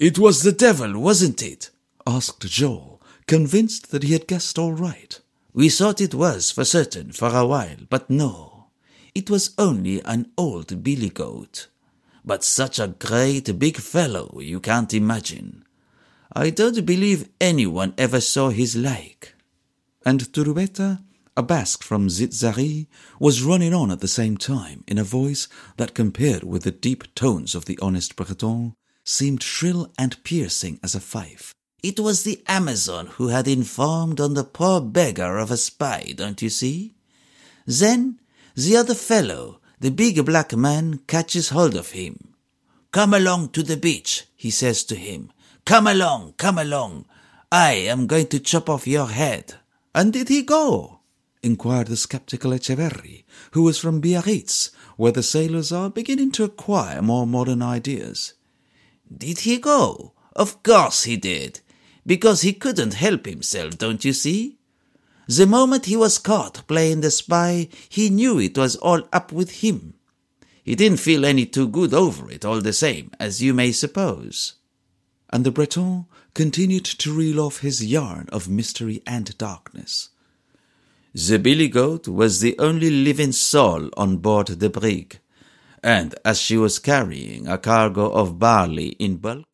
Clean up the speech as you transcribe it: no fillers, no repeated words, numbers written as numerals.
"It was the devil, wasn't it?" asked Joel, convinced that he had guessed all right. "We thought it was for certain for a while, but no. It was only an old billy goat. But such a great big fellow you can't imagine. I don't believe anyone ever saw his like." And Turueta, a Basque from Zitzari, was running on at the same time in a voice that, compared with the deep tones of the honest Breton, seemed shrill and piercing as a fife. "It was the Amazon who had informed on the poor beggar of a spy, don't you see? Then the other fellow, the big black man, catches hold of him. 'Come along to the beach,' he says to him. 'Come along, come along. I am going to chop off your head.'" "And did he go?" inquired the skeptical Echeverri, who was from Biarritz, where the sailors are beginning to acquire more modern ideas. "Did he go? Of course he did, because he couldn't help himself, don't you see? The moment he was caught playing the spy, he knew it was all up with him. He didn't feel any too good over it all the same, as you may suppose." And the Breton continued to reel off his yarn of mystery and darkness. "The billy goat was the only living soul on board the brig, and as she was carrying a cargo of barley in bulk,